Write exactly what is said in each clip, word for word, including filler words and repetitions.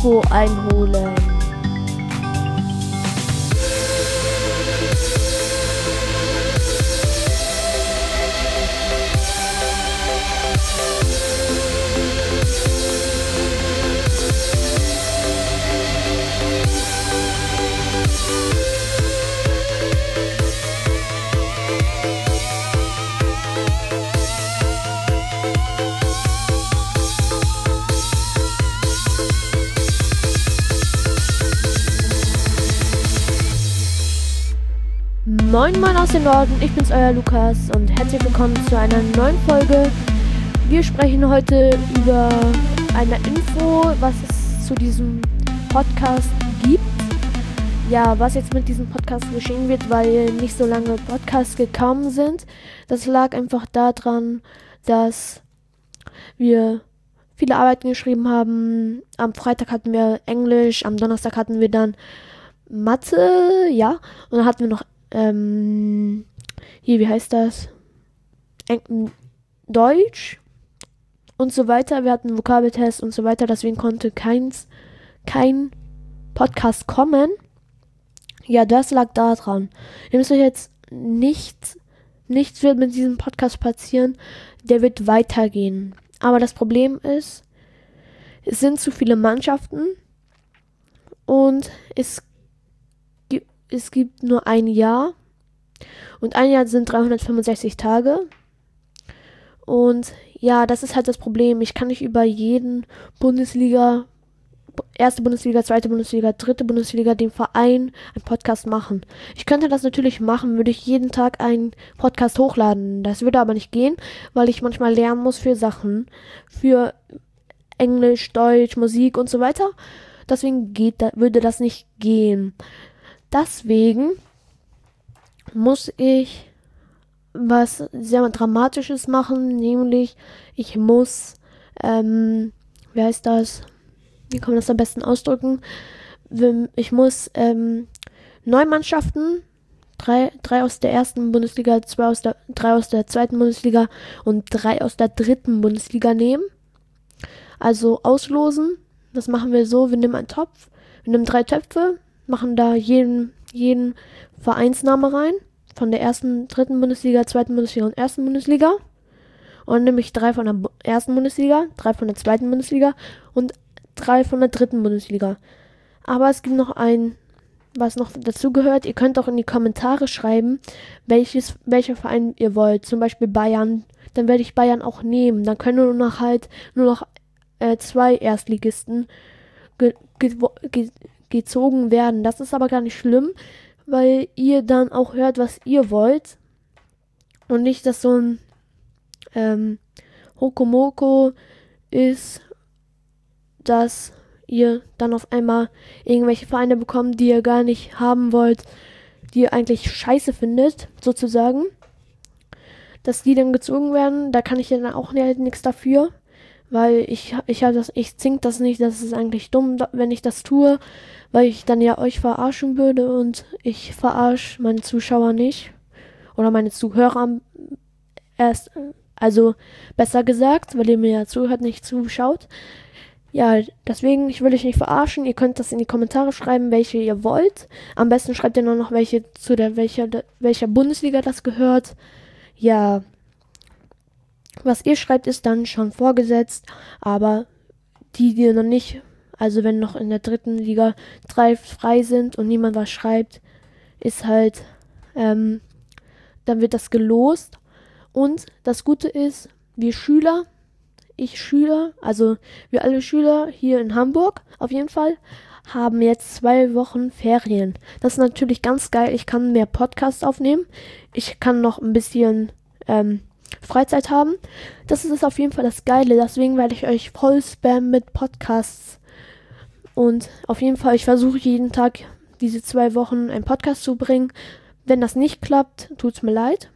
Schoko einholen. Moin Moin aus dem Norden, ich bin's, euer Lukas und herzlich willkommen zu einer neuen Folge. Wir sprechen heute über eine Info, was es zu diesem Podcast gibt. Ja, was jetzt mit diesem Podcast geschehen wird, weil nicht so lange Podcasts gekommen sind. Das lag einfach daran, dass wir viele Arbeiten geschrieben haben. Am Freitag hatten wir Englisch, am Donnerstag hatten wir dann Mathe, ja, und dann hatten wir noch Ähm, hier, wie heißt das? Eng- Deutsch und so weiter. Wir hatten Vokabeltest und so weiter, deswegen konnte keins, kein Podcast kommen. Ja, das lag daran. Ihr müsst euch jetzt nicht, nichts wird mit diesem Podcast passieren. Der wird weitergehen. Aber das Problem ist, es sind zu viele Mannschaften und es Es gibt nur ein Jahr und ein Jahr sind dreihundertfünfundsechzig Tage und ja, das ist halt das Problem. Ich kann nicht über jeden Bundesliga, erste Bundesliga, zweite Bundesliga, dritte Bundesliga, den Verein einen Podcast machen. Ich könnte das natürlich machen, würde ich jeden Tag einen Podcast hochladen. Das würde aber nicht gehen, weil ich manchmal lernen muss für Sachen, für Englisch, Deutsch, Musik und so weiter. Deswegen geht, würde das nicht gehen. Deswegen muss ich was sehr Dramatisches machen, nämlich ich muss, ähm, wie heißt das? Wie kann man das am besten ausdrücken? Ich muss ähm, neun Mannschaften, drei, drei aus der ersten Bundesliga, zwei aus der, drei aus der zweiten Bundesliga und drei aus der dritten Bundesliga nehmen. Also auslosen. Das machen wir so, wir nehmen einen Topf, wir nehmen drei Töpfe, machen da jeden, jeden Vereinsname rein, von der ersten, dritten Bundesliga, zweiten Bundesliga und ersten Bundesliga. Und dann nehme ich drei von der Bu- ersten Bundesliga, drei von der zweiten Bundesliga und drei von der dritten Bundesliga. Aber es gibt noch ein, was noch dazu gehört. Ihr könnt auch in die Kommentare schreiben, welches, welcher Verein ihr wollt. Zum Beispiel Bayern. Dann werde ich Bayern auch nehmen. Dann können nur noch halt nur noch äh, zwei Erstligisten ge, ge, ge, gezogen werden. Das ist aber gar nicht schlimm, weil ihr dann auch hört, was ihr wollt und nicht, dass so ein ähm, Hokomoko ist, dass ihr dann auf einmal irgendwelche Vereine bekommt, die ihr gar nicht haben wollt, die ihr eigentlich scheiße findet, sozusagen. Dass die dann gezogen werden, da kann ich ja dann auch halt nichts dafür. Weil ich, ich habe das, ich zink das nicht, das ist eigentlich dumm, wenn ich das tue, weil ich dann ja euch verarschen würde und ich verarsche meine Zuschauer nicht. Oder meine Zuhörer erst, also besser gesagt, weil ihr mir ja zuhört, nicht zuschaut. Ja, deswegen, ich will euch nicht verarschen, ihr könnt das in die Kommentare schreiben, welche ihr wollt. Am besten schreibt ihr nur noch welche zu der, welcher, welcher Bundesliga das gehört. Ja, was ihr schreibt, ist dann schon vorgesetzt, aber die, die noch nicht, also wenn noch in der dritten Liga drei frei sind und niemand was schreibt, ist halt, ähm, dann wird das gelost. Und das Gute ist, wir Schüler, ich Schüler, also wir alle Schüler hier in Hamburg auf jeden Fall, haben jetzt zwei Wochen Ferien. Das ist natürlich ganz geil, ich kann mehr Podcasts aufnehmen, ich kann noch ein bisschen, ähm, Freizeit haben. Das ist auf jeden Fall das Geile. Deswegen werde ich euch voll spammen mit Podcasts. Und auf jeden Fall, ich versuche jeden Tag diese zwei Wochen einen Podcast zu bringen. Wenn das nicht klappt, tut's mir leid.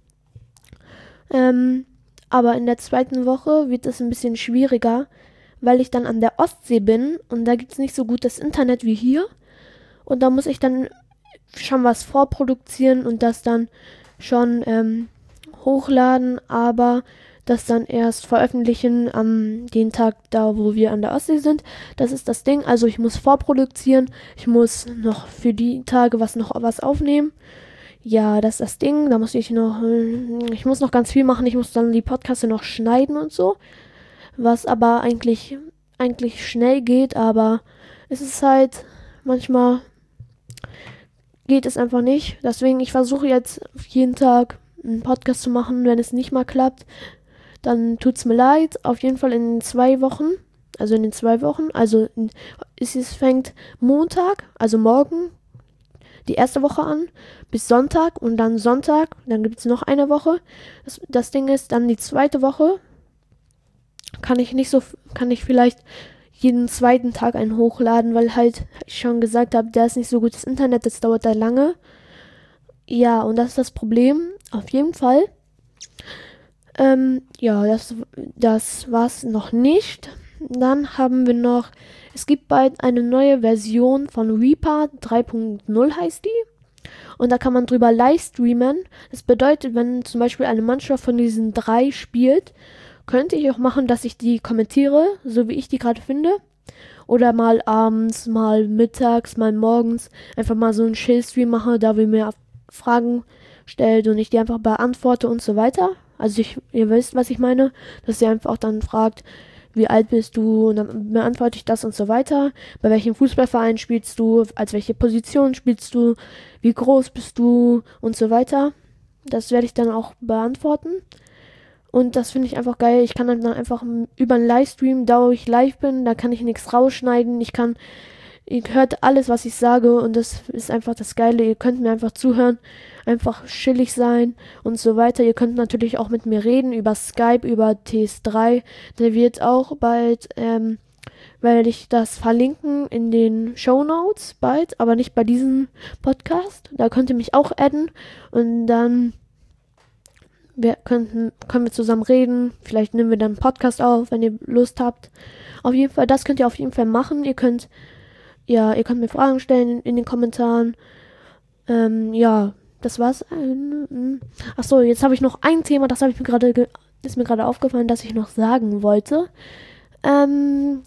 Ähm, aber in der zweiten Woche wird es ein bisschen schwieriger, weil ich dann an der Ostsee bin und da gibt es nicht so gutes Internet wie hier. Und da muss ich dann schon was vorproduzieren und das dann schon ähm, hochladen, aber das dann erst veröffentlichen am den Tag da, wo wir an der Ostsee sind. Das ist das Ding. Also ich muss vorproduzieren. Ich muss noch für die Tage was noch was aufnehmen. Ja, das ist das Ding. Da muss ich noch, ich muss noch ganz viel machen. Ich muss dann die Podcasts noch schneiden und so. Was aber eigentlich, eigentlich schnell geht, aber es ist halt manchmal geht es einfach nicht. Deswegen, ich versuche jetzt jeden Tag einen Podcast zu machen. Wenn es nicht mal klappt, dann tut's mir leid. Auf jeden Fall in zwei Wochen, also in den zwei Wochen, also in, es, es fängt Montag, also morgen, die erste Woche an, bis Sonntag und dann Sonntag, dann gibt es noch eine Woche. Das, das Ding ist, dann die zweite Woche kann ich nicht so, kann ich vielleicht jeden zweiten Tag einen hochladen, weil halt ich schon gesagt habe, da ist nicht so gutes Internet, das dauert da lange. Ja, und das ist das Problem, auf jeden Fall. Ähm, ja, das, das war's noch nicht. Dann haben wir noch, es gibt bald eine neue Version von Reaper drei Punkt null heißt die. Und da kann man drüber live streamen. Das bedeutet, wenn zum Beispiel eine Mannschaft von diesen drei spielt, könnte ich auch machen, dass ich die kommentiere, so wie ich die gerade finde. Oder mal abends, mal mittags, mal morgens einfach mal so einen Chill-Stream mache, da wir mir Fragen stellt und ich die einfach beantworte und so weiter. Also ich, ihr wisst, was ich meine, dass ihr einfach auch dann fragt, wie alt bist du und dann beantworte ich das und so weiter. Bei welchem Fußballverein spielst du, als welche Position spielst du, wie groß bist du und so weiter. Das werde ich dann auch beantworten. Und das finde ich einfach geil. Ich kann dann einfach über einen Livestream, da wo ich live bin, da kann ich nichts rausschneiden. Ich kann, ihr hört alles, was ich sage und das ist einfach das Geile. Ihr könnt mir einfach zuhören, einfach chillig sein und so weiter. Ihr könnt natürlich auch mit mir reden über Skype, über T S drei. Der wird auch bald, ähm, werde ich das verlinken in den Shownotes bald, aber nicht bei diesem Podcast. Da könnt ihr mich auch adden und dann wir könnten, können wir zusammen reden. Vielleicht nehmen wir dann einen Podcast auf, wenn ihr Lust habt. Auf jeden Fall, das könnt ihr auf jeden Fall machen. Ihr könnt, ja, ihr könnt mir Fragen stellen in, in den Kommentaren. Ähm, ja, das war's. Achso, jetzt habe ich noch ein Thema, das habe ich mir gerade, ge- ist mir gerade aufgefallen, dass ich noch sagen wollte. Ähm,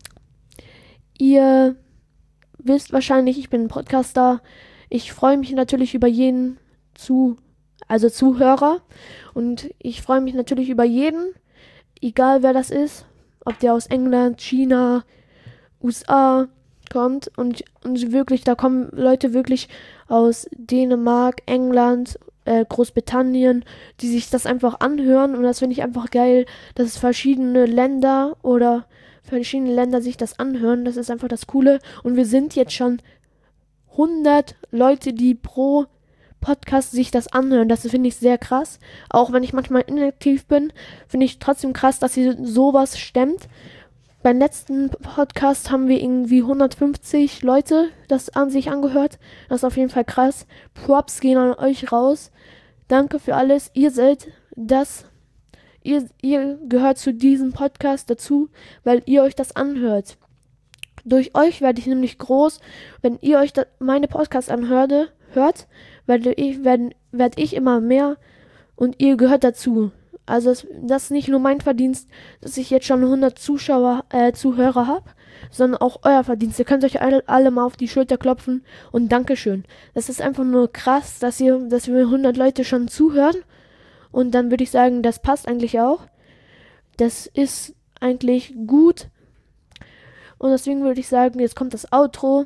ihr wisst wahrscheinlich, ich bin ein Podcaster. Ich freue mich natürlich über jeden zu also Zuhörer. Und ich freue mich natürlich über jeden, egal wer das ist, ob der aus England, China, U S A kommt. Und, und wirklich, da kommen Leute wirklich aus Dänemark, England, äh, Großbritannien, die sich das einfach anhören. Und das finde ich einfach geil, dass verschiedene Länder oder verschiedene Länder sich das anhören. Das ist einfach das Coole. Und wir sind jetzt schon hundert Leute, die pro Podcast sich das anhören. Das finde ich sehr krass. Auch wenn ich manchmal inaktiv bin, finde ich trotzdem krass, dass ihr sowas stemmt. Beim letzten Podcast haben wir irgendwie hundertfünfzig Leute das an sich angehört. Das ist auf jeden Fall krass. Props gehen an euch raus. Danke für alles. Ihr seid das. Ihr, ihr gehört zu diesem Podcast dazu, weil ihr euch das anhört. Durch euch werde ich nämlich groß. Wenn ihr euch da, meine Podcasts anhört, hört, werde ich, werd, werd ich immer mehr und ihr gehört dazu. Also das, das ist nicht nur mein Verdienst, dass ich jetzt schon hundert Zuschauer, äh, Zuhörer habe, sondern auch euer Verdienst. Ihr könnt euch alle, alle mal auf die Schulter klopfen und Dankeschön. Das ist einfach nur krass, dass ihr, dass wir hundert Leute schon zuhören und dann würde ich sagen, das passt eigentlich auch. Das ist eigentlich gut und deswegen würde ich sagen, jetzt kommt das Outro.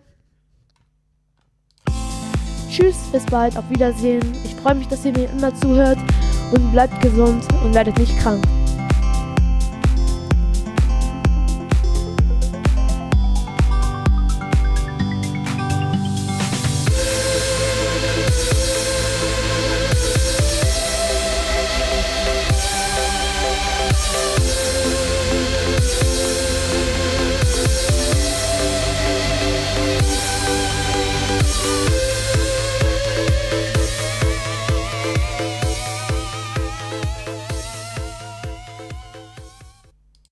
Tschüss, bis bald, auf Wiedersehen. Ich freue mich, dass ihr mir immer zuhört und bleibt gesund und werdet nicht krank.